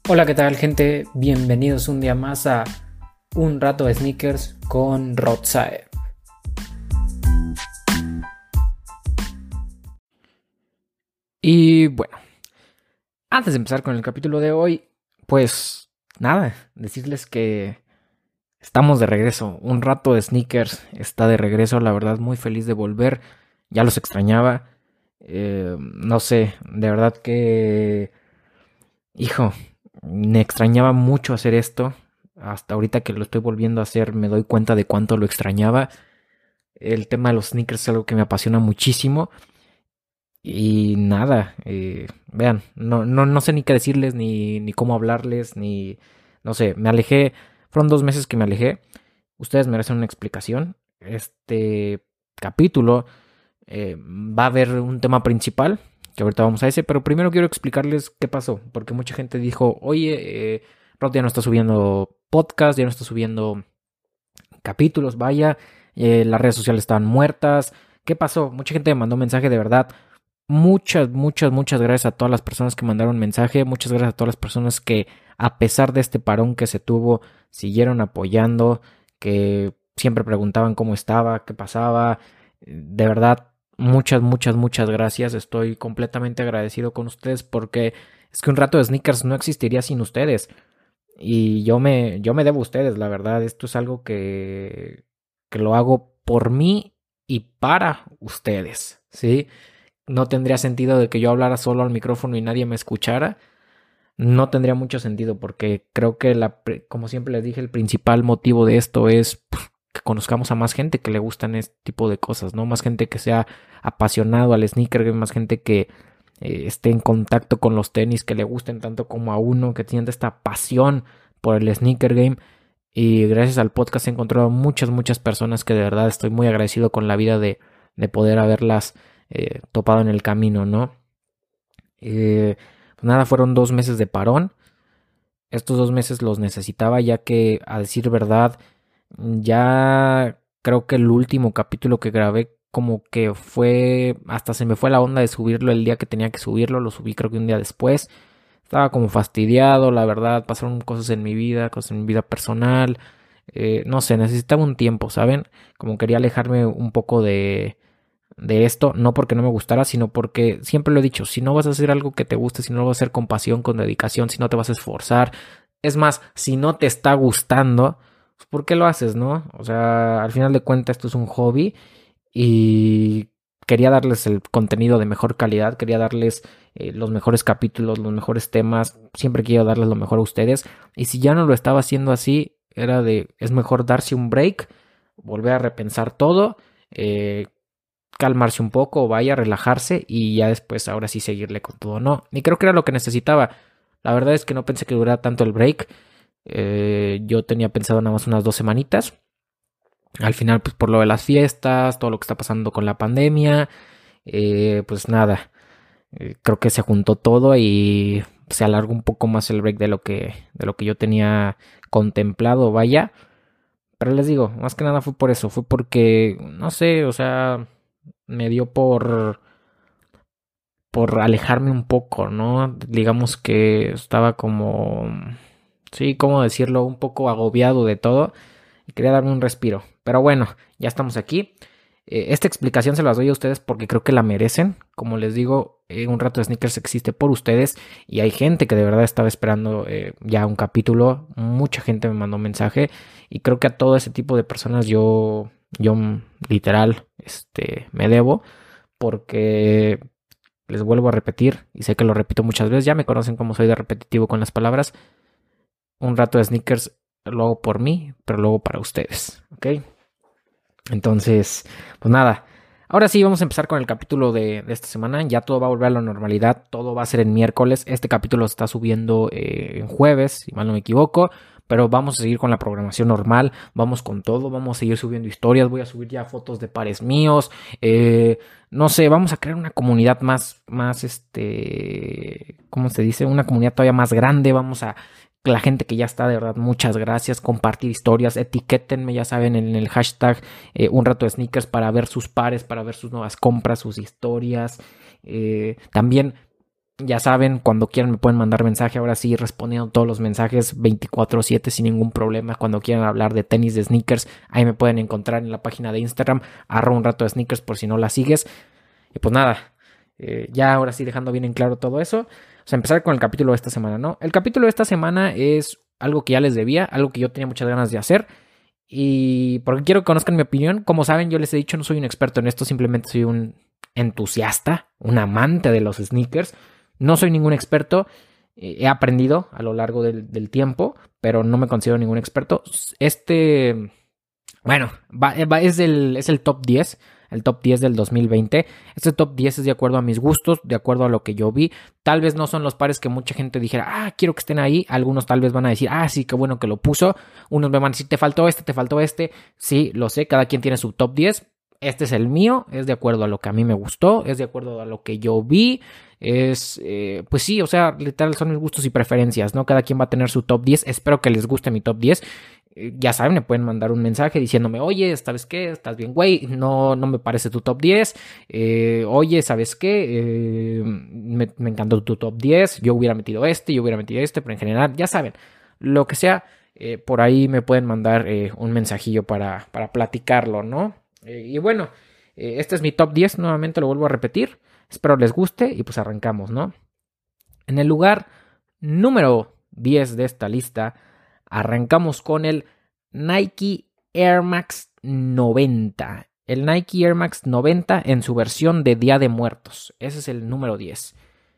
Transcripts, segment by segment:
Hola, ¿qué tal, gente? Bienvenidos un día más a Un Rato de Sneakers con Rotsae. Y bueno, antes de empezar con el capítulo de hoy, pues nada, decirles que estamos de regreso. Un Rato de Sneakers está de regreso, la verdad muy feliz de volver. Ya los extrañaba. No sé, de verdad que... Hijo, me extrañaba mucho hacer esto. Hasta ahorita que lo estoy volviendo a hacer me doy cuenta de cuánto lo extrañaba. El tema de los sneakers es algo que me apasiona muchísimo. Y nada, vean, no sé ni qué decirles, ni cómo hablarles, ni... No sé, me alejé. Fueron 2 meses que me alejé. Ustedes merecen una explicación. Este capítulo va a haber un tema principal, que ahorita vamos a ese, pero primero quiero explicarles qué pasó, porque mucha gente dijo, oye, Rod ya no está subiendo podcast, ya no está subiendo capítulos, vaya, las redes sociales estaban muertas. ¿Qué pasó? Mucha gente me mandó mensaje, de verdad. Muchas gracias a todas las personas que mandaron mensaje. Muchas gracias a todas las personas que, a pesar de este parón que se tuvo, siguieron apoyando, que siempre preguntaban cómo estaba, qué pasaba. De verdad, muchas gracias. Estoy completamente agradecido con ustedes porque es que un rato de sneakers no existiría sin ustedes. Y yo me debo a ustedes, la verdad. Esto es algo que lo hago por mí y para ustedes, ¿sí? No tendría sentido de que yo hablara solo al micrófono y nadie me escuchara. No tendría mucho sentido porque creo que, como siempre les dije, el principal motivo de esto es que conozcamos a más gente que le gustan este tipo de cosas, ¿no? Más gente que sea apasionado al sneaker game, más gente que esté en contacto con los tenis, que le gusten tanto como a uno, que sienta esta pasión por el sneaker game. Y gracias al podcast he encontrado muchas personas que de verdad estoy muy agradecido con la vida de poder haberlas topado en el camino, ¿no? Pues nada, fueron 2 meses de parón. Estos 2 meses los necesitaba ya que, a decir verdad, ya creo que el último capítulo que grabé como que fue, hasta se me fue la onda de subirlo el día que tenía que subirlo, lo subí creo que un día después. Estaba como fastidiado, la verdad, pasaron cosas en mi vida, cosas en mi vida personal. No sé, necesitaba un tiempo, ¿saben? Como quería alejarme un poco de esto, no porque no me gustara, sino porque siempre lo he dicho, si no vas a hacer algo que te guste, si no lo vas a hacer con pasión, con dedicación, si no te vas a esforzar, es más, si no te está gustando, pues ¿por qué lo haces, no? O sea, al final de cuentas esto es un hobby y quería darles el contenido de mejor calidad, quería darles los mejores capítulos, los mejores temas, siempre quiero darles lo mejor a ustedes, y si ya no lo estaba haciendo así, es mejor darse un break, volver a repensar todo, eh, calmarse un poco, vaya, relajarse y ya después ahora sí seguirle con todo, ¿no? Y creo que era lo que necesitaba. La verdad es que no pensé que durara tanto el break. Yo tenía pensado nada más unas 2 semanitas. Al final, pues por lo de las fiestas, todo lo que está pasando con la pandemia, pues nada, creo que se juntó todo y se alargó un poco más el break de lo que yo tenía contemplado, vaya. Pero les digo, más que nada fue por eso, fue porque, no sé, o sea, me dio por alejarme un poco, ¿no? Digamos que estaba como, sí, ¿cómo decirlo? Un poco agobiado de todo y quería darme un respiro. Pero bueno, ya estamos aquí. Esta explicación se las doy a ustedes porque creo que la merecen. Como les digo, un rato de sneakers existe por ustedes y hay gente que de verdad estaba esperando ya un capítulo. Mucha gente me mandó mensaje y creo que a todo ese tipo de personas yo literal, me debo porque les vuelvo a repetir y sé que lo repito muchas veces. Ya me conocen como soy de repetitivo con las palabras. Un rato de sneakers lo hago por mí, pero luego para ustedes, ¿ok? Entonces, pues nada. Ahora sí, vamos a empezar con el capítulo de esta semana. Ya todo va a volver a la normalidad. Todo va a ser en miércoles. Este capítulo se está subiendo en jueves, si mal no me equivoco. Pero vamos a seguir con la programación normal. Vamos con todo. Vamos a seguir subiendo historias. Voy a subir ya fotos de pares míos. No sé, vamos a crear una comunidad ¿cómo se dice? Una comunidad todavía más grande. Vamos a la gente que ya está, de verdad, muchas gracias. Compartir historias, etiquétenme, ya saben, en el hashtag un rato de sneakers para ver sus pares, para ver sus nuevas compras, sus historias. También Ya saben, cuando quieran me pueden mandar mensaje. Ahora sí, respondiendo todos los mensajes 24/7 sin ningún problema. Cuando quieran hablar de tenis, de sneakers, ahí me pueden encontrar en la página de Instagram, @unrato_de_sneakers, por si no la sigues. Y pues nada, ya ahora sí dejando bien en claro todo eso. O sea, empezar con el capítulo de esta semana, ¿no? El capítulo de esta semana es algo que ya les debía, algo que yo tenía muchas ganas de hacer. Y porque quiero que conozcan mi opinión. Como saben, yo les he dicho, no soy un experto en esto, simplemente soy un entusiasta, un amante de los sneakers. No soy ningún experto, he aprendido a lo largo del tiempo, pero no me considero ningún experto. Bueno, es el top 10, el top 10 del 2020. Este top 10 es de acuerdo a mis gustos, de acuerdo a lo que yo vi. Tal vez no son los pares que mucha gente dijera, quiero que estén ahí. Algunos tal vez van a decir, sí, qué bueno que lo puso. Unos me van a decir, te faltó este, te faltó este. Sí, lo sé, cada quien tiene su top 10. Este es el mío, es de acuerdo a lo que a mí me gustó, es de acuerdo a lo que yo vi. Pues sí, o sea, literal son mis gustos y preferencias, ¿no? Cada quien va a tener su top 10. Espero que les guste mi top 10. Ya saben, me pueden mandar un mensaje diciéndome, oye, ¿sabes qué? Estás bien, güey, no me parece tu top 10. Oye, ¿sabes qué? Me encantó tu top 10. Yo hubiera metido este, yo hubiera metido este, pero en general, ya saben, lo que sea, por ahí me pueden mandar un mensajillo para platicarlo, ¿no? Y bueno, este es mi top 10, nuevamente lo vuelvo a repetir. Espero les guste y pues arrancamos, ¿no? En el lugar número 10 de esta lista, arrancamos con el Nike Air Max 90. El Nike Air Max 90 en su versión de Día de Muertos. Ese es el número 10.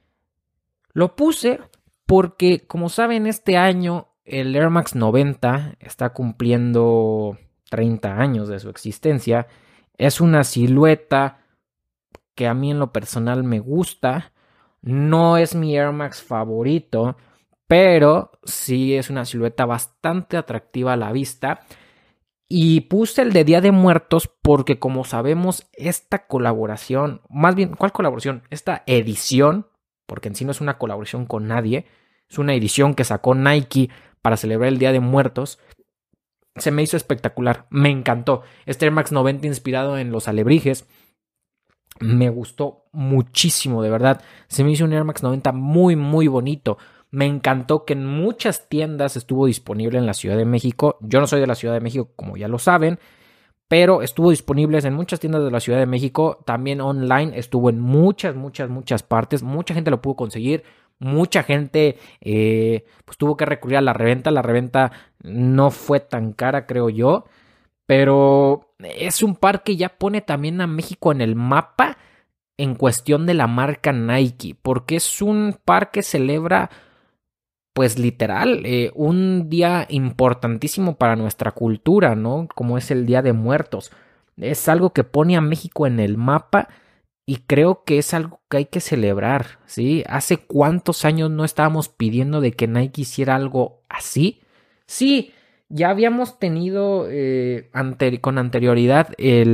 Lo puse porque, como saben, este año el Air Max 90 está cumpliendo 30 años de su existencia. Es una silueta que a mí en lo personal me gusta. No es mi Air Max favorito, pero sí es una silueta bastante atractiva a la vista. Y puse el de Día de Muertos porque, como sabemos, esta colaboración, más bien, ¿cuál colaboración? Esta edición, porque en sí no es una colaboración con nadie, es una edición que sacó Nike para celebrar el Día de Muertos. Se me hizo espectacular, me encantó. Este Air Max 90 inspirado en los alebrijes. Me gustó muchísimo, de verdad. Se me hizo un Air Max 90 muy, muy bonito. Me encantó que en muchas tiendas estuvo disponible en la Ciudad de México. Yo no soy de la Ciudad de México, como ya lo saben, pero estuvo disponible en muchas tiendas de la Ciudad de México. También online estuvo en muchas, muchas, muchas partes. Mucha gente lo pudo conseguir. Mucha gente pues tuvo que recurrir a la reventa. La reventa no fue tan cara, creo yo. Pero es un par que ya pone también a México en el mapa en cuestión de la marca Nike, porque es un par que celebra, pues literal, un día importantísimo para nuestra cultura, ¿no? Como es el Día de Muertos. Es algo que pone a México en el mapa y creo que es algo que hay que celebrar, ¿sí? ¿Hace cuántos años no estábamos pidiendo de que Nike hiciera algo así? Sí, ya habíamos tenido con anterioridad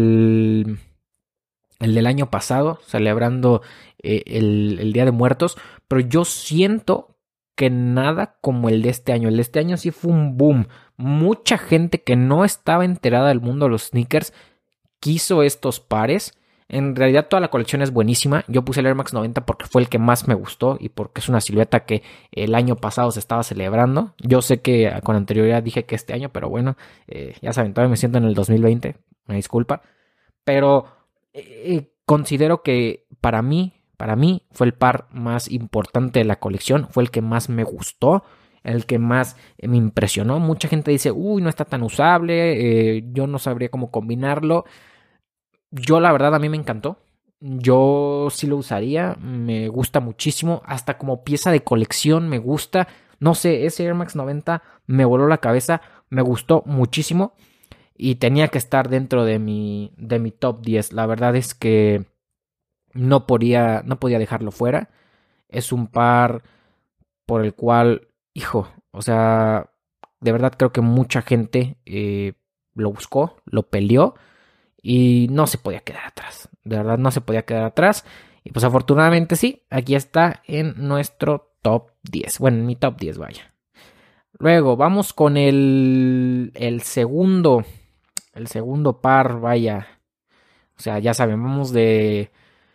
el del año pasado, celebrando el Día de Muertos, pero yo siento que nada como el de este año. El de este año sí fue un boom. Mucha gente que no estaba enterada del mundo de los sneakers quiso estos pares. En realidad toda la colección es buenísima. Yo puse el Air Max 90 porque fue el que más me gustó y porque es una silueta que el año pasado se estaba celebrando. Yo sé que con anterioridad dije que este año, pero bueno, ya saben, todavía me siento en el 2020, me disculpa. Pero considero que para mí fue el par más importante de la colección, fue el que más me gustó, el que más me impresionó. Mucha gente dice, uy, no está tan usable, yo no sabría cómo combinarlo. Yo la verdad a mí me encantó. Yo sí lo usaría, me gusta muchísimo, hasta como pieza de colección me gusta. No sé, ese Air Max 90 me voló la cabeza, me gustó muchísimo y tenía que estar dentro de mi top 10. La verdad es que no podía dejarlo fuera. Es un par por el cual, hijo, o sea, de verdad creo que mucha gente lo buscó, lo peleó y no se podía quedar atrás. De verdad no se podía quedar atrás. Y pues afortunadamente sí, aquí está en nuestro top 10. Bueno, en mi top 10, vaya. Luego vamos con el segundo par, vaya. O sea, ya saben, vamos de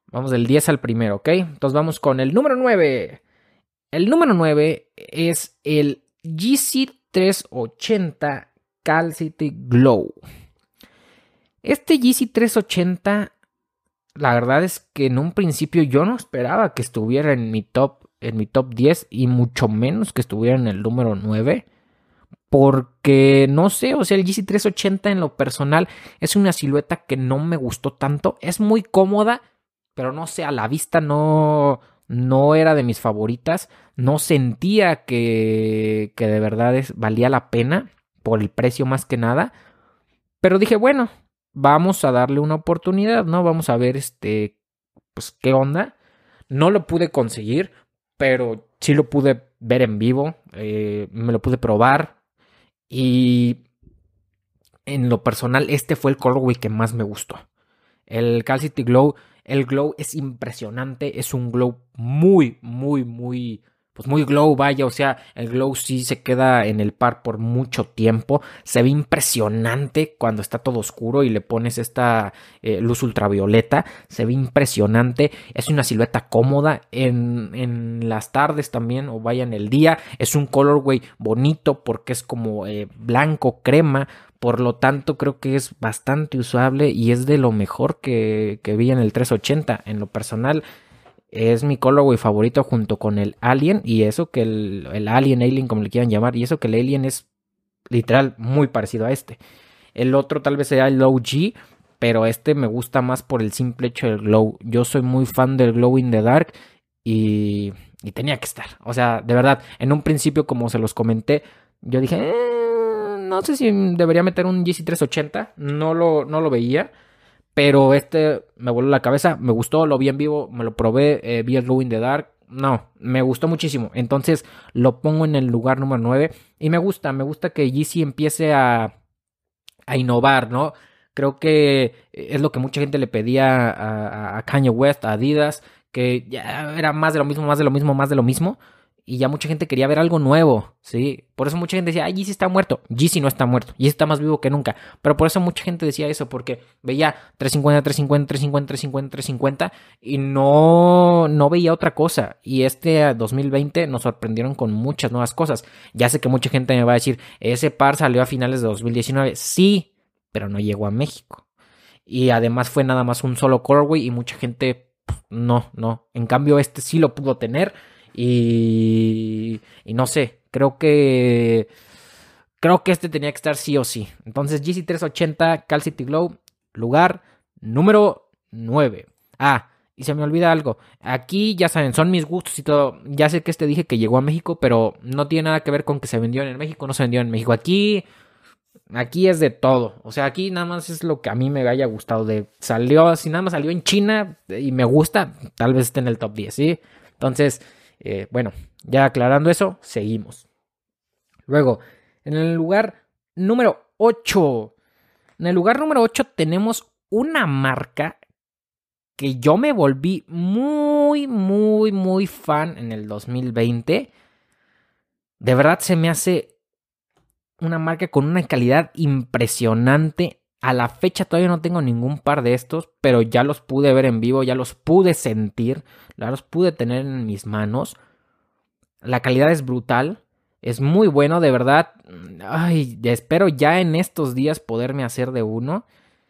Vamos del 10 al primero, ¿ok? Entonces vamos con el número 9. El número 9 es el Yeezy 380 Calcity Glow. Este Yeezy 380, la verdad es que en un principio yo no esperaba que estuviera en mi top 10 y mucho menos que estuviera en el número 9. Porque no sé, o sea, el Yeezy 380 en lo personal es una silueta que no me gustó tanto. Es muy cómoda, pero no sé, a la vista no era de mis favoritas. No sentía que de verdad valía la pena por el precio más que nada. Pero dije, bueno, vamos a darle una oportunidad, ¿no? Vamos a ver pues qué onda. No lo pude conseguir, pero sí lo pude ver en vivo. Me lo pude probar. Y en lo personal, este fue el colorway que más me gustó. El Calcity Glow, el glow es impresionante, es un glow pues muy glow, vaya, o sea, el glow sí se queda en el par por mucho tiempo, se ve impresionante cuando está todo oscuro y le pones esta luz ultravioleta, se ve impresionante, es una silueta cómoda en las tardes también, o vaya en el día, es un colorway bonito porque es como blanco, crema. Por lo tanto, creo que es bastante usable y es de lo mejor que vi en el 380. En lo personal, es mi colorway favorito junto con el Alien. Y eso que el Alien, como le quieran llamar. Y eso que el Alien es literal muy parecido a este. El otro tal vez sea el Low G, pero este me gusta más por el simple hecho del glow. Yo soy muy fan del Glow in the Dark y tenía que estar. O sea, de verdad, en un principio, como se los comenté, yo dije, no sé si debería meter un Yeezy 380. No lo veía. Pero este me voló la cabeza. Me gustó, lo vi en vivo, me lo probé, vi el Glow in the Dark. No, me gustó muchísimo. Entonces lo pongo en el lugar número 9. Y me gusta que Yeezy empiece a innovar, ¿no? Creo que es lo que mucha gente le pedía a Kanye West, a Adidas, que ya era más de lo mismo, más de lo mismo, más de lo mismo. Y ya mucha gente quería ver algo nuevo, ¿sí? Por eso mucha gente decía, ay, Yeezy está muerto. Yeezy no está muerto. Yeezy está más vivo que nunca. Pero por eso mucha gente decía eso, porque veía 350, 350, 350, 350, 350 y no veía otra cosa. Y este 2020 nos sorprendieron con muchas nuevas cosas. Ya sé que mucha gente me va a decir, ese par salió a finales de 2019. Sí, pero no llegó a México. Y además fue nada más un solo colorway y mucha gente no. En cambio este sí lo pudo tener y no sé, creo que este tenía que estar sí o sí. Entonces Yeezy 380 Calcity Glow, lugar número 9. Ah, y se me olvida algo. Aquí ya saben, son mis gustos y todo. Ya sé que dije que llegó a México, pero no tiene nada que ver con que se vendió en México, no se vendió en México. Aquí es de todo. O sea, aquí nada más es lo que a mí me haya gustado. Si nada más salió en China y me gusta, tal vez esté en el top 10, ¿sí? Entonces, bueno, ya aclarando eso, seguimos. Luego, en el lugar número 8. En el lugar número 8 tenemos una marca que yo me volví muy fan en el 2020. De verdad se me hace una marca con una calidad impresionante. A la fecha todavía no tengo ningún par de estos, pero ya los pude ver en vivo, ya los pude sentir, ya los pude tener en mis manos. La calidad es brutal, es muy bueno, de verdad. Ay, espero ya en estos días poderme hacer de uno.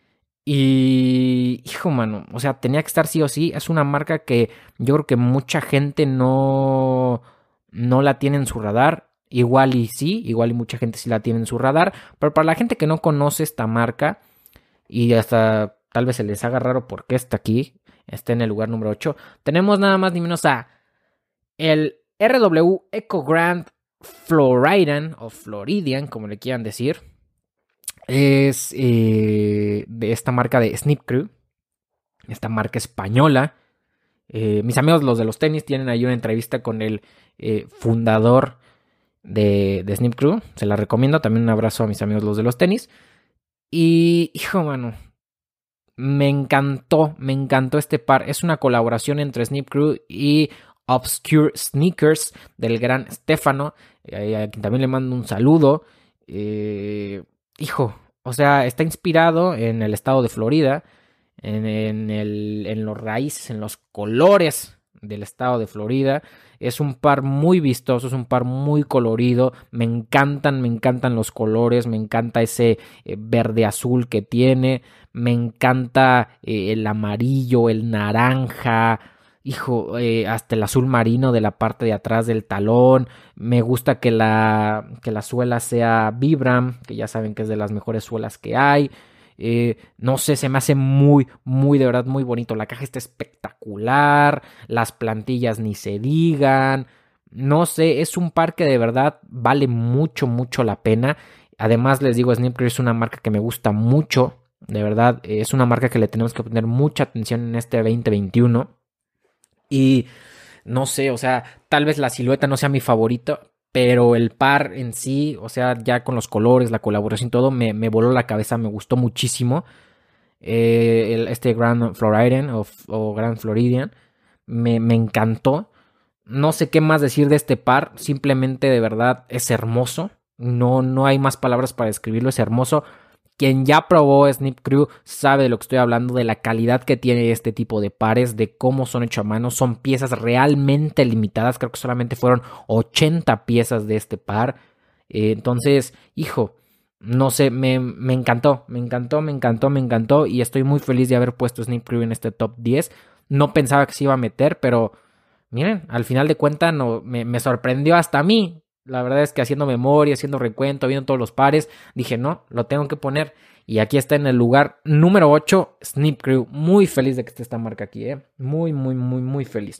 Y, hijo, mano, o sea, tenía que estar sí o sí. Es una marca que yo creo que mucha gente no la tiene en su radar. Igual y sí, igual y mucha gente sí la tiene en su radar. Pero para la gente que no conoce esta marca y hasta tal vez se les haga raro porque está aquí, está en el lugar número 8, tenemos nada más ni menos a el RW Eco Grand Floridian o Floridian, como le quieran decir. Es de esta marca de Snip Crew, esta marca española. Mis amigos los de los tenis tienen ahí una entrevista con el fundador de Snip Crew. Se la recomiendo. También un abrazo a mis amigos los de los tenis. Y, hijo, mano, me encantó este par. Es una colaboración entre Snip Crew y Obscure Sneakers del gran Stefano, a quien también le mando un saludo. Hijo, o sea, está inspirado en el estado de Florida, en los raíces, en los colores del estado de Florida. Es un par muy vistoso, es un par muy colorido. Me encantan los colores, me encanta ese verde azul que tiene, me encanta el amarillo, el naranja. Hijo, hasta el azul marino de la parte de atrás del talón. Me gusta que la suela sea Vibram, que ya saben que es de las mejores suelas que hay. No sé, se me hace muy, de verdad, muy bonito. La caja está espectacular. Las plantillas ni se digan. No sé, es un par que de verdad vale mucho la pena. Además, les digo, Snipcrew es una marca que me gusta mucho. De verdad, es una marca que le tenemos que poner mucha atención en este 2021. Y no sé, o sea, tal vez la silueta no sea mi favorito, pero el par en sí, o sea, ya con los colores, la colaboración y todo, me voló la cabeza, me gustó muchísimo. Este Grand Floridian o Grand Floridian me encantó. No sé qué más decir de este par, simplemente de verdad es hermoso. No hay más palabras para describirlo, es hermoso. Quien ya probó Snipcrew sabe de lo que estoy hablando, de la calidad que tiene este tipo de pares, de cómo son hechos a mano. Son piezas realmente limitadas, creo que solamente fueron 80 piezas de este par. Entonces, hijo, no sé, me encantó y estoy muy feliz de haber puesto Snipcrew en este top 10. No pensaba que se iba a meter, pero miren, al final de cuentas no, me sorprendió hasta a mí. La verdad es que haciendo memoria, haciendo recuento, viendo todos los pares, dije, no, lo tengo que poner. Y aquí está en el lugar número 8, Snipcrew. Muy feliz de que esté esta marca aquí, ¿eh? Muy feliz.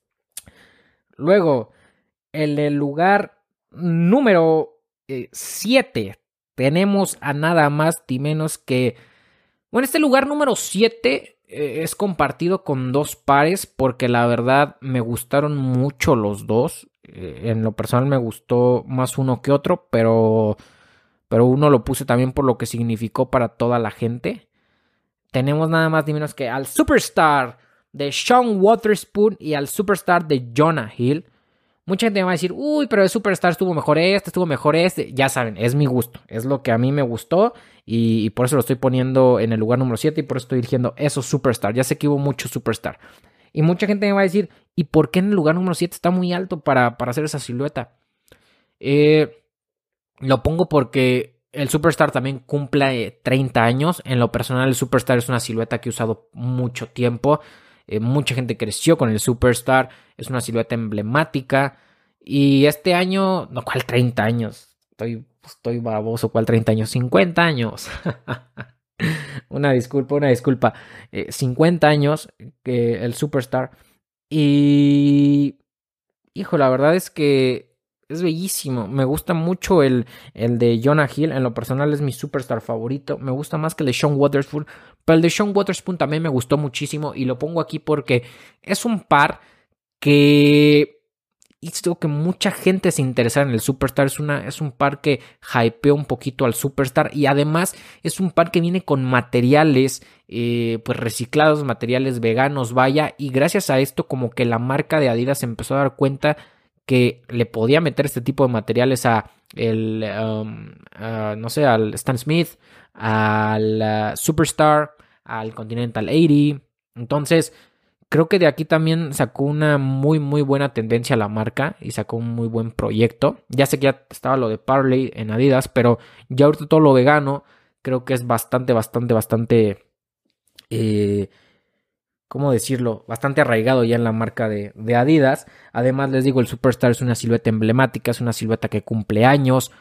Luego, en el lugar número 7, tenemos a nada más ni menos que... Bueno, este lugar número 7 es compartido con dos pares porque la verdad me gustaron mucho los dos. En lo personal me gustó más uno que otro, pero uno lo puse también por lo que significó para toda la gente. Tenemos nada más ni menos que al Superstar de Sean Wotherspoon y al Superstar de Jonah Hill. Mucha gente me va a decir, uy, pero el Superstar estuvo mejor este. Ya saben, es mi gusto, es lo que a mí me gustó y por eso lo estoy poniendo en el lugar número 7 y por eso estoy eligiendo esos Superstar. Ya sé que hubo mucho Superstar. Y mucha gente me va a decir, ¿y por qué en el lugar número 7 está muy alto para hacer esa silueta? Lo pongo porque el Superstar también cumple 30 años. En lo personal, el Superstar es una silueta que he usado mucho tiempo. Mucha gente creció con el Superstar. Es una silueta emblemática. Y este año, no, ¿cuál 30 años? Estoy baboso, ¿cuál 30 años? 50 años. Una disculpa. 50 años que el Superstar. Y... Hijo, la verdad es que es bellísimo. Me gusta mucho el de Jonah Hill. En lo personal es mi Superstar favorito. Me gusta más que el de Sean Wotherspoon. Pero el de Sean Wotherspoon también me gustó muchísimo. Y lo pongo aquí porque es un par que hizo que mucha gente se interesara en el Superstar. Es un par que hypeó un poquito al Superstar. Y además es un par que viene con materiales pues reciclados, materiales veganos, vaya. Y gracias a esto como que la marca de Adidas se empezó a dar cuenta que le podía meter este tipo de materiales no sé, al Stan Smith, al Superstar, al Continental 80. Entonces, creo que de aquí también sacó una muy buena tendencia a la marca y sacó un muy buen proyecto. Ya sé que ya estaba lo de Parley en Adidas, pero ya ahorita todo lo vegano creo que es bastante, ¿cómo decirlo? Bastante arraigado ya en la marca de Adidas. Además, les digo, el Superstar es una silueta emblemática, es una silueta que cumple años.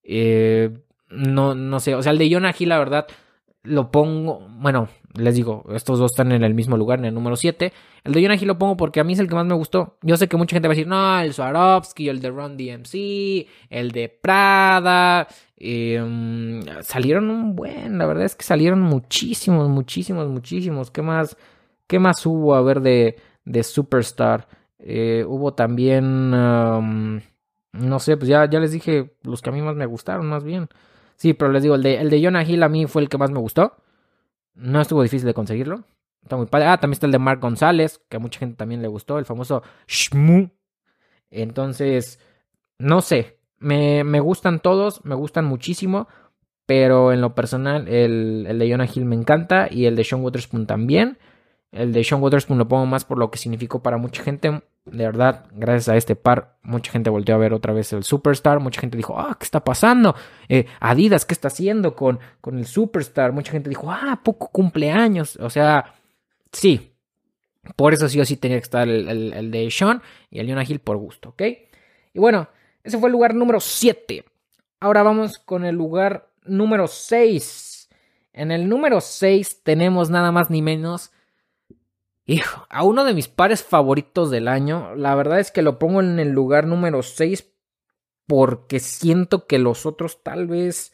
No sé, o sea, el de Jonah Hill, la verdad, lo pongo, bueno, les digo, estos dos están en el mismo lugar, en el número 7. El de Jonah Hill lo pongo porque a mí es el que más me gustó. Yo sé que mucha gente va a decir, no, el Swarovski, el de Run DMC, el de Prada. Salieron la verdad es que salieron muchísimos. ¿Qué más hubo? A ver, de Superstar. Hubo también, no sé, pues ya les dije los que a mí más me gustaron, más bien. Sí, pero les digo, el de Jonah Hill a mí fue el que más me gustó. No estuvo difícil de conseguirlo. Está muy padre. Ah, también está el de Mark González, que a mucha gente también le gustó, el famoso Shmoo. Entonces, no sé, me gustan todos, me gustan muchísimo, pero en lo personal el de Jonah Hill me encanta y el de Sean Wotherspoon también. El de Sean Wotherspoon lo pongo más por lo que significó para mucha gente. De verdad, gracias a este par, mucha gente volteó a ver otra vez el Superstar. Mucha gente dijo, ¿qué está pasando? Adidas, ¿qué está haciendo con el Superstar? Mucha gente dijo, poco cumpleaños. O sea, sí. Por eso sí o sí tenía que estar el de Sean y el Jonah Hill por gusto, ¿ok? Y bueno, ese fue el lugar número 7. Ahora vamos con el lugar número 6. En el número 6 tenemos nada más ni menos a uno de mis pares favoritos del año. La verdad es que lo pongo en el lugar número 6 porque siento que los otros tal vez...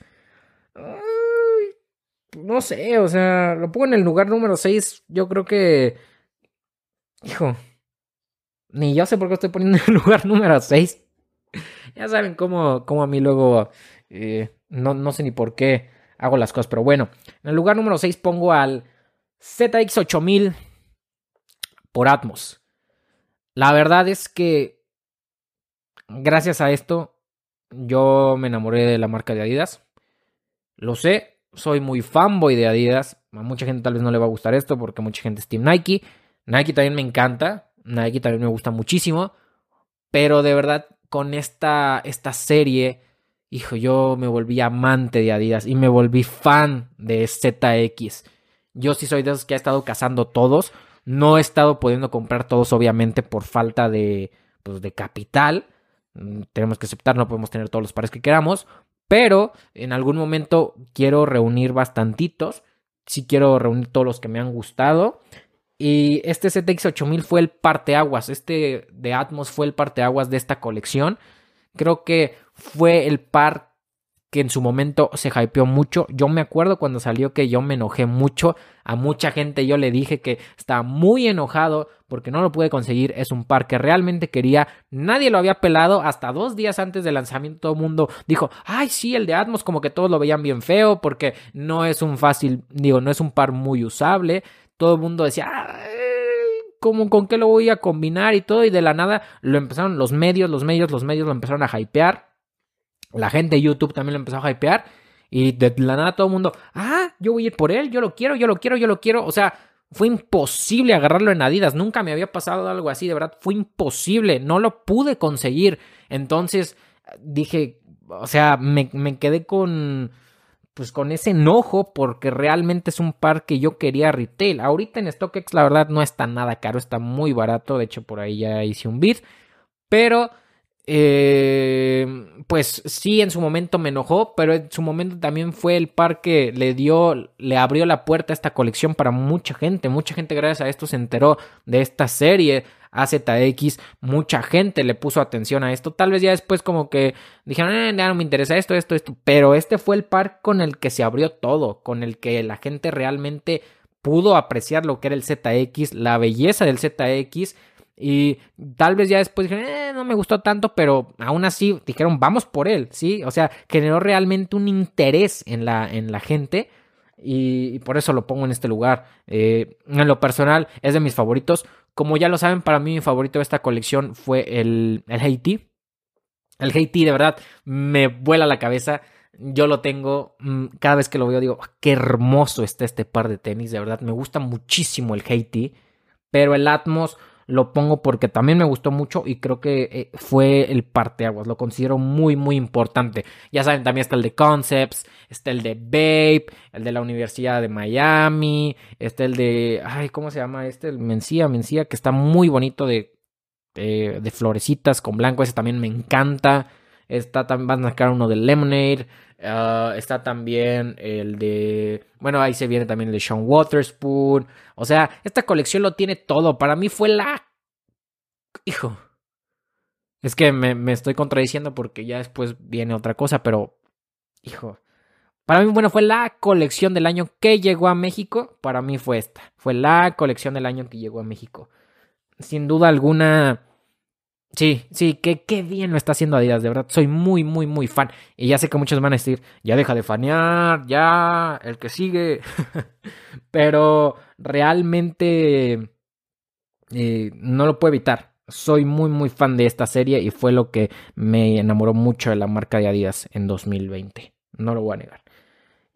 no sé, o sea, lo pongo en el lugar número 6. Yo creo que... ni yo sé por qué estoy poniendo en el lugar número 6. Ya saben cómo a mí luego... no sé ni por qué hago las cosas, pero bueno. En el lugar número 6 pongo al ZX8000 por Atmos. La verdad es que gracias a esto yo me enamoré de la marca de Adidas. Lo sé, soy muy fanboy de Adidas. A mucha gente tal vez no le va a gustar esto porque mucha gente es Team Nike. Nike también me encanta. Nike también me gusta muchísimo. Pero de verdad, con esta serie, yo me volví amante de Adidas y me volví fan de ZX. Yo sí soy de esos que ha estado cazando todos. No he estado pudiendo comprar todos, obviamente, por falta de capital. Tenemos que aceptar, no podemos tener todos los pares que queramos. Pero en algún momento quiero reunir bastantitos. Sí quiero reunir todos los que me han gustado. Y este ZX8000 fue el parteaguas. Este de Atmos fue el parteaguas de esta colección. Creo que fue el par que en su momento se hypeó mucho. Yo me acuerdo cuando salió que yo me enojé mucho. A mucha gente yo le dije que estaba muy enojado porque no lo pude conseguir. Es un par que realmente quería. Nadie lo había pelado. Hasta 2 días antes del lanzamiento todo el mundo dijo, ay sí, el de Atmos, como que todos lo veían bien feo porque no es un no es un par muy usable. Todo el mundo decía, ¿cómo, con qué lo voy a combinar y todo? Y de la nada lo empezaron los medios lo empezaron a hypear. La gente de YouTube también lo empezó a hypear. Y de la nada todo el mundo, yo voy a ir por él, yo lo quiero. O sea, fue imposible agarrarlo en Adidas. Nunca me había pasado algo así, de verdad. Fue imposible, no lo pude conseguir. Entonces dije, o sea, me quedé con ese enojo porque realmente es un par que yo quería retail. Ahorita en StockX la verdad no está nada caro, está muy barato. De hecho por ahí ya hice un bid. Pero pues sí, en su momento me enojó, pero en su momento también fue el par que le abrió la puerta a esta colección para mucha gente. Mucha gente gracias a esto se enteró de esta serie AZX. Mucha gente le puso atención a esto. Tal vez ya después como que dijeron, ya no me interesa esto. Pero este fue el par con el que se abrió todo, con el que la gente realmente pudo apreciar lo que era el ZX, la belleza del ZX. Y tal vez ya después dijeron, no me gustó tanto, pero aún así dijeron, vamos por él, ¿sí? O sea, generó realmente un interés en la gente y por eso lo pongo en este lugar. En lo personal, es de mis favoritos. Como ya lo saben, para mí mi favorito de esta colección fue el Haiti. El Haiti, de verdad, me vuela la cabeza. Yo lo tengo, cada vez que lo veo digo, qué hermoso está este par de tenis, de verdad, me gusta muchísimo el Haiti, pero el Atmos lo pongo porque también me gustó mucho y creo que fue el parteaguas. Lo considero muy, muy importante. Ya saben, también está el de Concepts, está el de Bape, el de la Universidad de Miami, está el de... ¿cómo se llama este? El Mencía, que está muy bonito de florecitas con blanco. Ese también me encanta. Van a sacar uno de Lemonade. Está también el de... Bueno, ahí se viene también el de Sean Wotherspoon. O sea, esta colección lo tiene todo. Para mí fue la... Es que me estoy contradiciendo porque ya después viene otra cosa, pero... Para mí, bueno, fue la colección del año que llegó a México. Para mí fue esta. Fue la colección del año que llegó a México. Sin duda alguna... Sí, qué bien lo está haciendo Adidas, de verdad, soy muy, muy, muy fan. Y ya sé que muchos van a decir, ya deja de fanear, ya, el que sigue. Pero realmente no lo puedo evitar. Soy muy, muy fan de esta serie y fue lo que me enamoró mucho de la marca de Adidas en 2020. No lo voy a negar.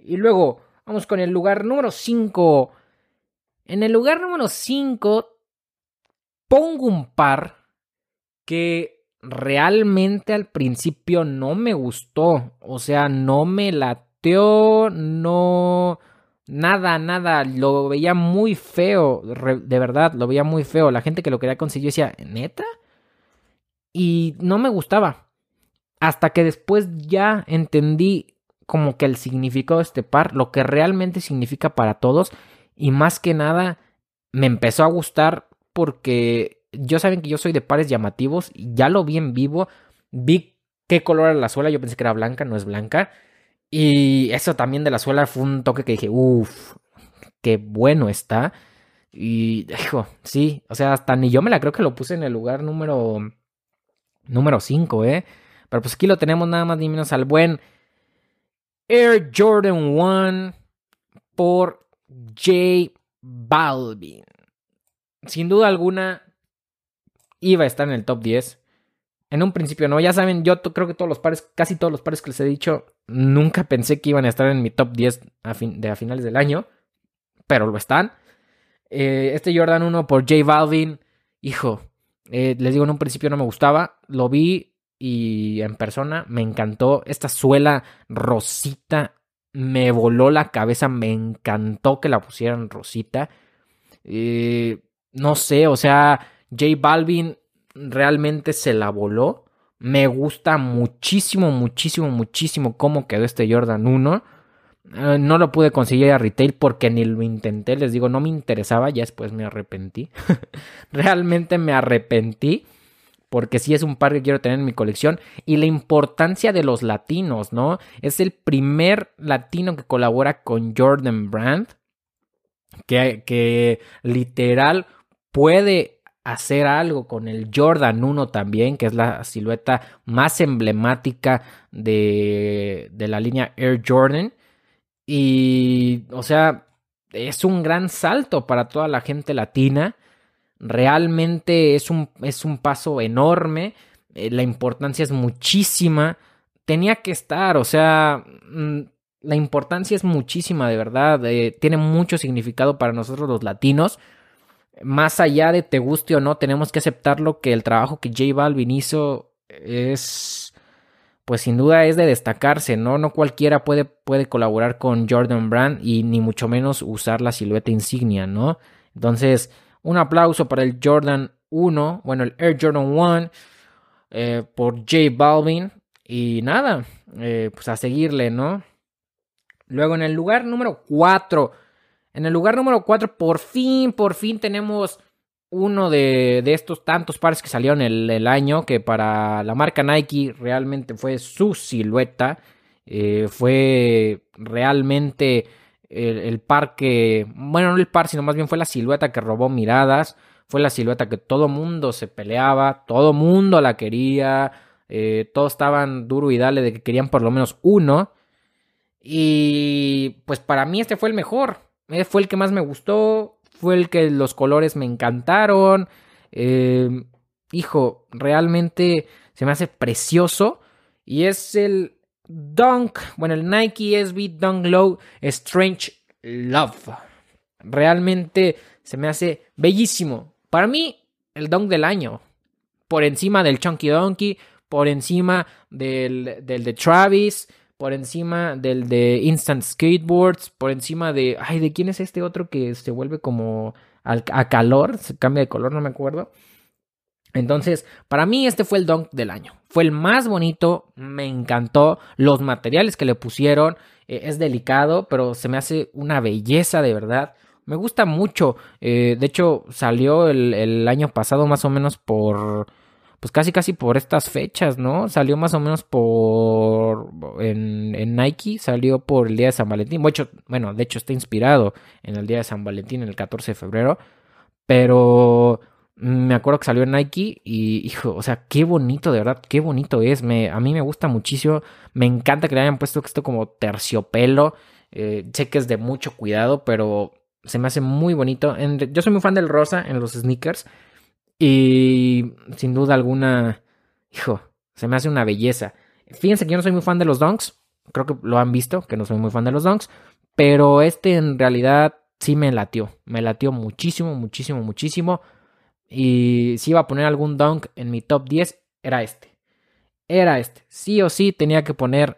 Y luego vamos con el lugar número 5. En el lugar número 5 pongo un par que realmente al principio no me gustó. O sea, no me lateó, no... Nada, lo veía muy feo, de verdad, lo veía muy feo. La gente que lo quería conseguir decía, ¿neta? Y no me gustaba. Hasta que después ya entendí como que el significado de este par, lo que realmente significa para todos. Y más que nada, me empezó a gustar porque yo saben que yo soy de pares llamativos. Y ya lo vi en vivo. Vi qué color era la suela. Yo pensé que era blanca, no es blanca. Y eso también de la suela fue un toque que dije, uff, qué bueno está. Y, hijo, sí, o sea, hasta ni yo me la creo que lo puse en el lugar número 5, ¿eh? Pero pues aquí lo tenemos nada más ni menos al buen Air Jordan 1 por J Balvin. Sin duda alguna, iba a estar en el top 10. En un principio no, ya saben, yo creo que todos los pares, casi todos los pares que les he dicho, nunca pensé que iban a estar en mi top 10 a finales del año, pero lo están. Este Jordan 1 por J Balvin, hijo, les digo, en un principio no me gustaba, lo vi y en persona me encantó. Esta suela rosita me voló la cabeza, me encantó que la pusieran rosita. No sé, o sea, J Balvin realmente se la voló. Me gusta muchísimo cómo quedó este Jordan 1. No lo pude conseguir a retail porque ni lo intenté. Les digo, no me interesaba. Ya después me arrepentí. Realmente me arrepentí. Porque sí es un par que quiero tener en mi colección. Y la importancia de los latinos, ¿no? Es el primer latino que colabora con Jordan Brand. Que literal puede hacer algo con el Jordan 1 también, que es la silueta más emblemática de la línea Air Jordan. Y, o sea, es un gran salto para toda la gente latina. Realmente es un paso enorme. La importancia es muchísima. Tenía que estar, o sea, la importancia es muchísima, de verdad. Tiene mucho significado para nosotros los latinos. Más allá de te guste o no, tenemos que aceptarlo que el trabajo que J Balvin hizo es, pues sin duda es de destacarse, ¿no? No cualquiera puede colaborar con Jordan Brand y ni mucho menos usar la silueta insignia, ¿no? Entonces, un aplauso para el Jordan 1, bueno, el Air Jordan 1 por J Balvin. Y nada, pues a seguirle, ¿no? Luego en el lugar número 4. En el lugar número 4, por fin tenemos uno de estos tantos pares que salieron el año, que para la marca Nike realmente fue su silueta. Fue realmente el par que, bueno, no el par, sino más bien fue la silueta que robó miradas. Fue la silueta que todo mundo se peleaba, todo mundo la quería. Todos estaban duro y dale de que querían por lo menos uno. Y pues para mí este fue el mejor. Fue el que más me gustó. Fue el que los colores me encantaron. Hijo, realmente se me hace precioso. Y es el Dunk. Bueno, el Nike SB Dunk Low Strange Love. Realmente se me hace bellísimo. Para mí, el Dunk del año. Por encima del Chunky Donkey. Por encima del de Travis. Por encima del de Instant Skateboards. Por encima de... Ay, ¿de quién es este otro que se vuelve como a calor? Se cambia de color, no me acuerdo. Entonces, para mí este fue el dunk del año. Fue el más bonito, me encantó. Los materiales que le pusieron, es delicado, pero se me hace una belleza de verdad. Me gusta mucho. De hecho, salió el año pasado más o menos por... Pues casi por estas fechas, ¿no? Salió más o menos en Nike, salió por el día de San Valentín. Bueno, de hecho está inspirado en el día de San Valentín, el 14 de febrero. Pero me acuerdo que salió en Nike y, hijo, o sea, qué bonito, de verdad, qué bonito es. A mí me gusta muchísimo. Me encanta que le hayan puesto esto como terciopelo. Sé que es de mucho cuidado, pero se me hace muy bonito. Yo soy muy fan del rosa en los sneakers. Y sin duda alguna, hijo, se me hace una belleza. Fíjense que yo no soy muy fan de los dunks. Creo que lo han visto, que no soy muy fan de los dunks. Pero este en realidad sí me latió. Me latió muchísimo, muchísimo, muchísimo. Y si iba a poner algún dunk en mi top 10, era este. Era este. Sí o sí tenía que poner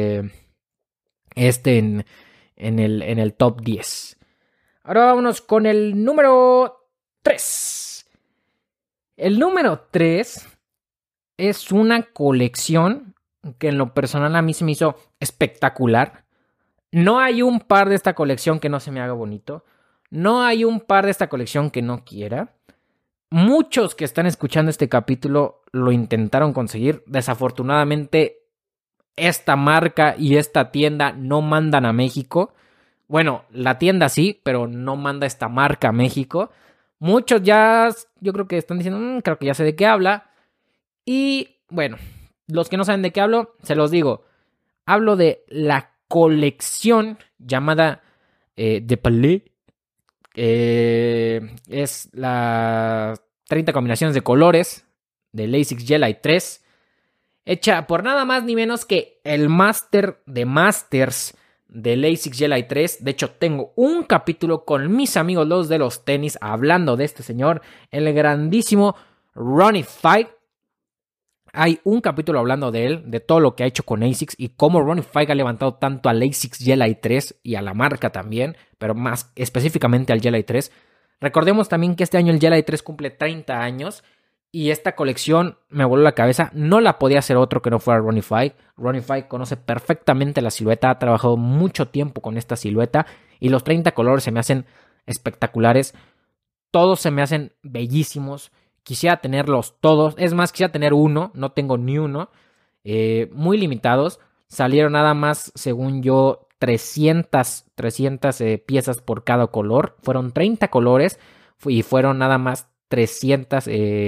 este en el top 10. Ahora vámonos con el número 3. El número 3 es una colección que en lo personal a mí se me hizo espectacular. No hay un par de esta colección que no se me haga bonito. No hay un par de esta colección que no quiera. Muchos que están escuchando este capítulo lo intentaron conseguir. Desafortunadamente, esta marca y esta tienda no mandan a México. Bueno, la tienda sí, pero no manda esta marca a México. Muchos ya, yo creo que están diciendo, creo que ya sé de qué habla. Y bueno, los que no saben de qué hablo, se los digo. Hablo de la colección llamada The Palais. Es las 30 combinaciones de colores de LASIK Jelly 3. Hecha por nada más ni menos que el Master de Masters de LASIK Jelly 3. De hecho, tengo un capítulo con mis amigos los de los tenis hablando de este señor, el grandísimo Ronnie Fieg. Hay un capítulo hablando de él, de todo lo que ha hecho con ASICS y cómo Ronnie Fieg ha levantado tanto al LASIK Jelly 3 y a la marca también, pero más específicamente al Jelly 3. Recordemos también que este año el Jelly 3 cumple 30 años y esta colección me voló la cabeza. No la podía hacer otro que no fuera Ronnie Fieg. Ronnie Fieg conoce perfectamente la silueta, ha trabajado mucho tiempo con esta silueta y los 30 colores se me hacen espectaculares. Todos se me hacen bellísimos. Quisiera tenerlos todos. Es más, quisiera tener uno. No tengo ni uno. Muy limitados. Salieron nada más, según yo, 300 piezas por cada color. Fueron 30 colores. Y fueron nada más 300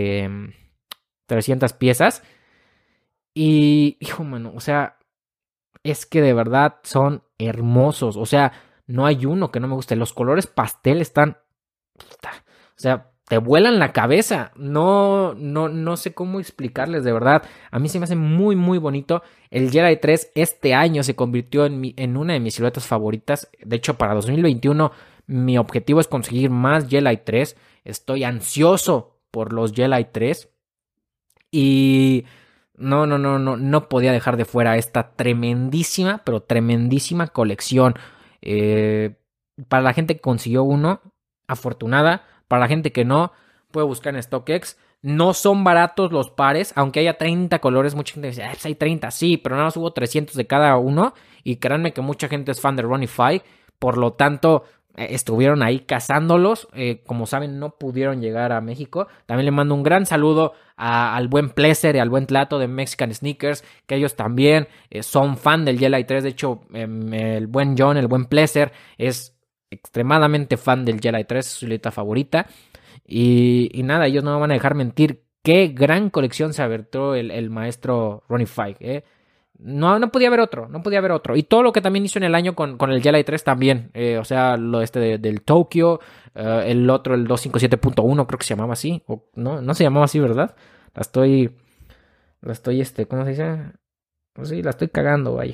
piezas. Y, hijo, mano, o sea, es que de verdad son hermosos. O sea, no hay uno que no me guste. Los colores pastel están... O sea, te vuelan la cabeza. No sé cómo explicarles, de verdad. A mí se me hace muy, muy bonito. El Jedi 3 este año se convirtió en una de mis siluetas favoritas. De hecho, para 2021 mi objetivo es conseguir más Jedi 3. Estoy ansioso por los Jedi 3. Y no podía dejar de fuera esta tremendísima, pero tremendísima colección. Para la gente que consiguió uno, afortunada. Para la gente que no, puede buscar en StockX. No son baratos los pares, aunque haya 30 colores. Mucha gente dice, pues hay 30, sí, pero nada más hubo 300 de cada uno. Y créanme que mucha gente es fan de Ronnie Fieg. Por lo tanto, estuvieron ahí cazándolos. Como saben, no pudieron llegar a México. También le mando un gran saludo al buen Pleasure y al buen Tlato de Mexican Sneakers, que ellos también son fan del Jelly 3. De hecho, el buen John, el buen Pleasure, es extremadamente fan del Jelly 3, es su silueta favorita. Y nada, ellos no me van a dejar mentir. Qué gran colección se abertó el maestro Ronnie Fieg. No podía haber otro, no podía haber otro. Y todo lo que también hizo en el año con el Jelly 3 también. O sea, lo del Tokyo, el otro, el 257.1, creo que se llamaba así. O, no se llamaba así, ¿verdad? La estoy, ¿cómo se dice? Pues sí, la estoy cagando, vaya.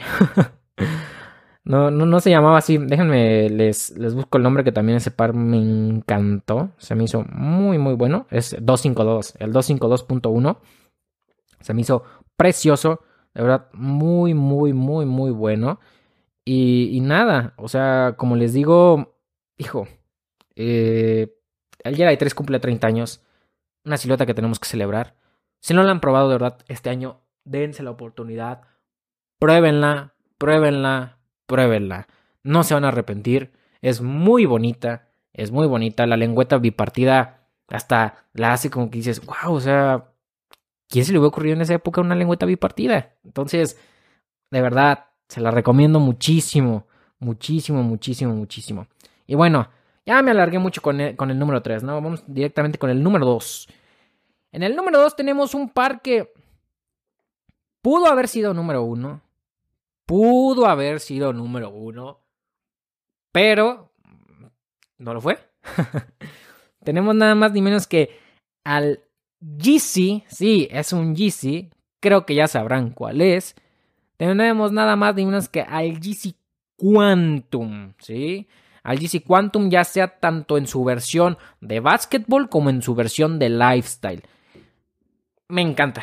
No se llamaba así. Déjenme, les busco el nombre, que también ese par me encantó. Se me hizo muy, muy bueno. Es 252, el 252.1. Se me hizo precioso. De verdad, muy, muy, muy, muy bueno. Y nada, o sea, como les digo, hijo, el Jedi 3 cumple 30 años. Una silueta que tenemos que celebrar. Si no la han probado de verdad este año, dense la oportunidad. Pruébenla, pruébenla, pruébenla. No se van a arrepentir. Es muy bonita, es muy bonita. La lengüeta bipartida hasta la hace como que dices, wow, o sea, ¿quién se le hubiera ocurrido en esa época una lengüeta bipartida? Entonces, de verdad, se la recomiendo muchísimo, muchísimo, muchísimo, muchísimo. Y bueno, ya me alargué mucho con el número 3, ¿no? Vamos directamente con el número 2. En el número 2 tenemos un par que pudo haber sido número 1. Pudo haber sido número 1. Pero no lo fue. Tenemos nada más ni menos que al Yeezy. Sí, es un Yeezy. Creo que ya sabrán cuál es. tenemos nada más ni menos que al Yeezy Quantum, ¿sí? Al Yeezy Quantum, ya sea tanto en su versión de básquetbol como en su versión de lifestyle. Me encanta.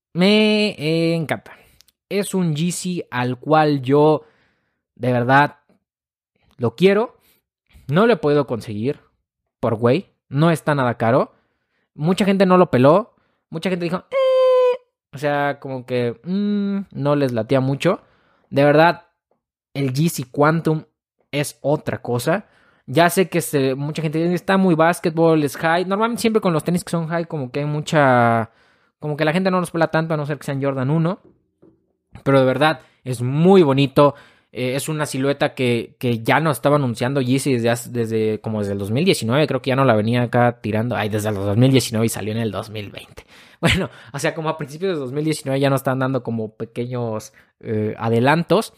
Me encanta. Es un Yeezy al cual yo de verdad lo quiero. No lo he podido conseguir por güey. No está nada caro. Mucha gente no lo peló. Mucha gente dijo, o sea, como que no les latía mucho. De verdad, el Yeezy Quantum es otra cosa. Ya sé que mucha gente dice, está muy básquetbol, es high. Normalmente siempre con los tenis que son high, como que hay mucha... Como que la gente no los pela tanto, a no ser que sean Jordan 1. Pero de verdad, es muy bonito. Es una silueta que ya no estaba anunciando Yeezy desde el 2019. Creo que ya no la venía acá tirando. Ay, desde el 2019 y salió en el 2020. Bueno, o sea, como a principios de 2019 ya no están dando como pequeños adelantos.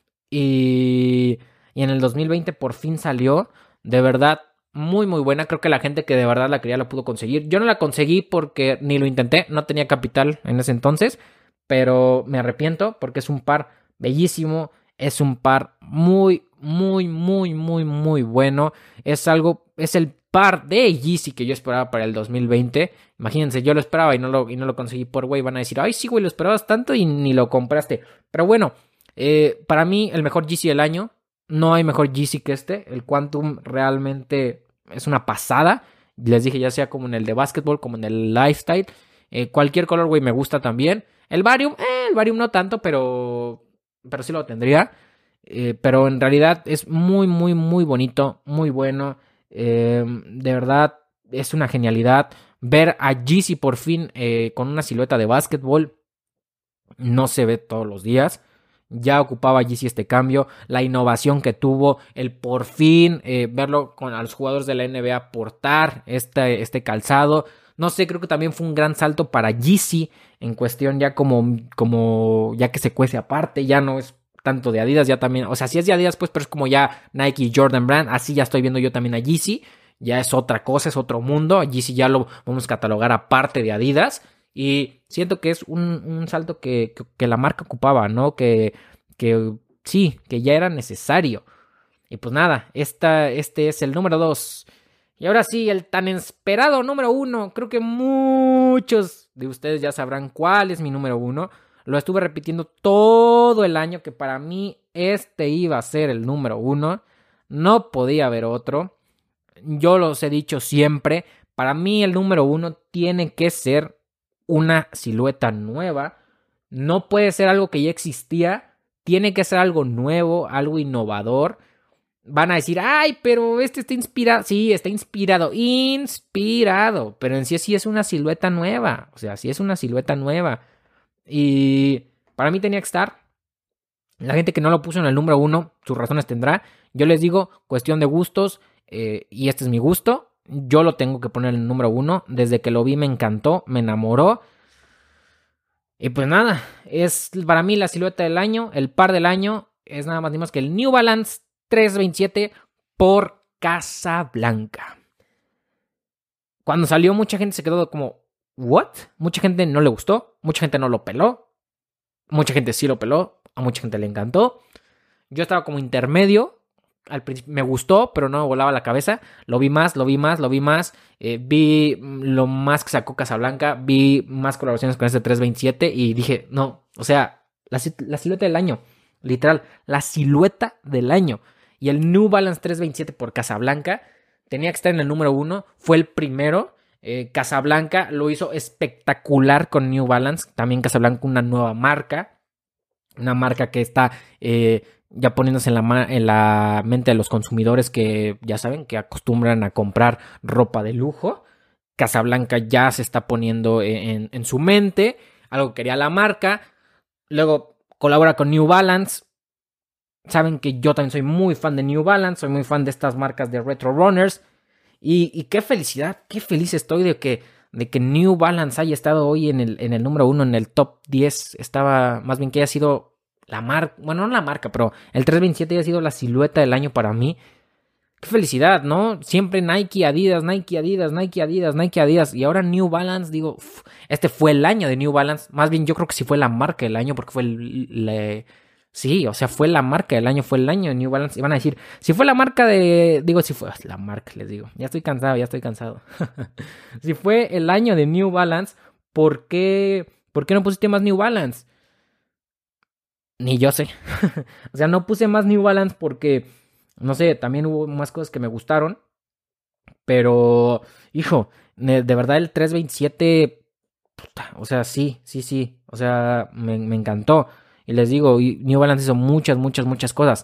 Y en el 2020 por fin salió. De verdad, muy muy buena. Creo que la gente que de verdad la quería la pudo conseguir. Yo no la conseguí porque ni lo intenté. No tenía capital en ese entonces. Pero me arrepiento porque es un par bellísimo. Es un par muy, muy, muy, muy, muy bueno. Es el par de Yeezy que yo esperaba para el 2020. Imagínense, yo lo esperaba y no lo conseguí por güey. Van a decir, ay sí güey, lo esperabas tanto y ni lo compraste. Pero bueno, para mí el mejor Yeezy del año. No hay mejor Yeezy que este. El Quantum realmente es una pasada. Les dije, ya sea como en el de básquetbol, como en el lifestyle. Cualquier colorway me gusta también. El Varium no tanto, pero sí lo tendría. Pero en realidad es muy, muy, muy bonito, muy bueno. De verdad, es una genialidad. Ver a Yeezy por fin con una silueta de básquetbol no se ve todos los días. Ya ocupaba Yeezy este cambio, la innovación que tuvo, el por fin verlo a los jugadores de la NBA portar este calzado. No sé, creo que también fue un gran salto para Yeezy en cuestión ya como ya que se cuece aparte, ya no es tanto de Adidas, ya también, o sea, sí es de Adidas pues, pero es como ya Nike y Jordan Brand, así ya estoy viendo yo también a Yeezy, ya es otra cosa, es otro mundo, Yeezy ya lo vamos a catalogar aparte de Adidas. Y siento que es un salto que la marca ocupaba, ¿no? Que sí, que ya era necesario. Y pues nada, este es el número 2. Y ahora sí, el tan esperado número 1. Creo que muchos de ustedes ya sabrán cuál es mi número 1. Lo estuve repitiendo todo el año que para mí este iba a ser el número 1. No podía haber otro. Yo los he dicho siempre. Para mí el número 1 tiene que ser una silueta nueva. No puede ser algo que ya existía. Tiene que ser algo nuevo, algo innovador. Van a decir, ay, pero este está inspirado. Sí, está inspirado. Inspirado. Pero en sí es una silueta nueva. O sea, sí es una silueta nueva. Y para mí tenía que estar. La gente que no lo puso en el número 1, sus razones tendrá. Yo les digo, cuestión de gustos. Y este es mi gusto. Yo lo tengo que poner en el número 1. Desde que lo vi me encantó, me enamoró. Y pues nada, es para mí la silueta del año, el par del año. Es nada más ni más que el New Balance 327 por Casablanca. Cuando salió mucha gente se quedó como, ¿what? Mucha gente no le gustó, mucha gente no lo peló, mucha gente sí lo peló, a mucha gente le encantó. Yo estaba como intermedio. Al principio me gustó, pero no me volaba la cabeza. Lo vi más. Vi lo más que sacó Casablanca. Vi más colaboraciones con este 327 y dije, no, o sea, la silueta del año. Literal, la silueta del año. Y el New Balance 327 por Casablanca tenía que estar en el número 1. Fue el primero. Casablanca lo hizo espectacular con New Balance. También Casablanca, una nueva marca. Una marca que está ya poniéndose en la mente de los consumidores que ya saben que acostumbran a comprar ropa de lujo. Casablanca ya se está poniendo en su mente, algo que quería la marca. Luego colabora con New Balance. Saben que yo también soy muy fan de New Balance, soy muy fan de estas marcas de retro runners. Y qué felicidad, qué feliz estoy de que New Balance haya estado hoy en el número 1, en el top 10. Estaba, más bien que haya sido la marca, bueno, no la marca, pero el 327 haya sido la silueta del año para mí. qué felicidad, ¿no? Siempre Nike, Adidas, Nike, Adidas, Nike, Adidas, Nike, Adidas. Y ahora New Balance, digo, este fue el año de New Balance. Más bien yo creo que sí fue la marca del año porque fue sí, o sea, fue la marca del año, fue el año de New Balance. Y van a decir, si fue la marca de... Digo, si fue la marca, les digo. Ya estoy cansado, ya estoy cansado. Si fue el año de New Balance, ¿por qué no pusiste más New Balance? Ni yo sé. O sea, no puse más New Balance porque, no sé, también hubo más cosas que me gustaron. Pero, hijo, de verdad el 327, puta, o sea, sí, sí, sí. O sea, me encantó. Y les digo, New Balance hizo muchas, muchas, muchas cosas.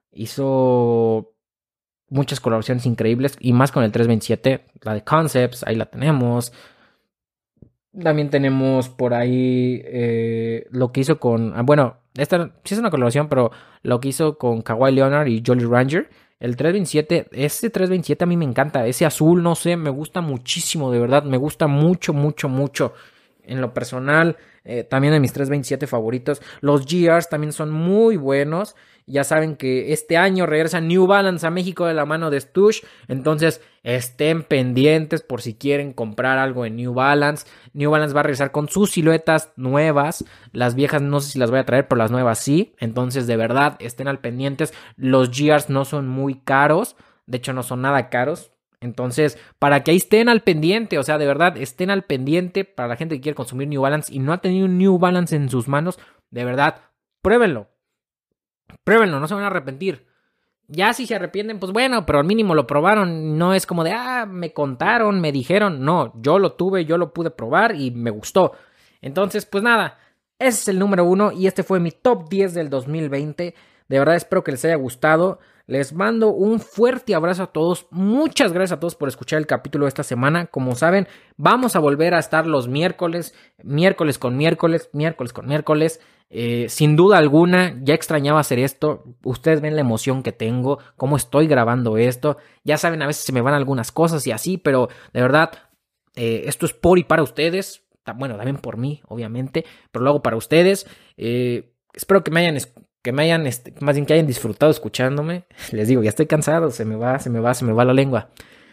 Hizo muchas colaboraciones increíbles. Y más con el 327, la de Concepts, ahí la tenemos. También tenemos por ahí lo que hizo con... bueno, esta sí es una colaboración, pero lo que hizo con Kawhi Leonard y Jolly Ranger. El 327, ese 327 a mí me encanta. Ese azul, no sé, me gusta muchísimo, de verdad. Me gusta mucho, mucho, mucho. En lo personal, también de mis 327 favoritos. Los GRs también son muy buenos. Ya saben que este año regresa New Balance a México de la mano de Stush. Entonces estén pendientes por si quieren comprar algo en New Balance. New Balance va a regresar con sus siluetas nuevas. Las viejas no sé si las voy a traer, pero las nuevas sí. Entonces de verdad estén al pendientes. Los GRs no son muy caros. De hecho no son nada caros. Entonces, para que ahí estén al pendiente, o sea, de verdad, estén al pendiente para la gente que quiere consumir New Balance y no ha tenido un New Balance en sus manos, de verdad, pruébenlo. Pruébenlo, no se van a arrepentir. Ya si se arrepienten, pues bueno, pero al mínimo lo probaron. No es como de, me contaron, me dijeron. No, yo lo tuve, yo lo pude probar y me gustó. Entonces, pues nada, ese es el número 1 y este fue mi top 10 del 2020. De verdad espero que les haya gustado. Les mando un fuerte abrazo a todos. Muchas gracias a todos por escuchar el capítulo de esta semana. Como saben, vamos a volver a estar los miércoles, miércoles con miércoles, miércoles con miércoles. Sin duda alguna, ya extrañaba hacer esto. Ustedes ven la emoción que tengo, cómo estoy grabando esto. Ya saben, a veces se me van algunas cosas y así, pero de verdad, esto es por y para ustedes. Bueno, también por mí, obviamente, pero lo hago para ustedes. Espero que me hayan más bien que hayan disfrutado escuchándome. Les digo, ya estoy cansado, se me va la lengua.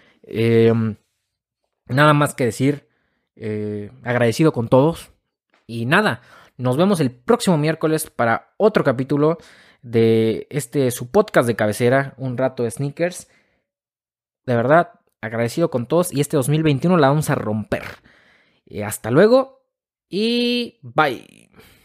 Nada más que decir, agradecido con todos. Y nada, nos vemos el próximo miércoles para otro capítulo de su podcast de cabecera, Un Rato de Sneakers. De verdad, agradecido con todos y este 2021 la vamos a romper. Hasta luego y bye.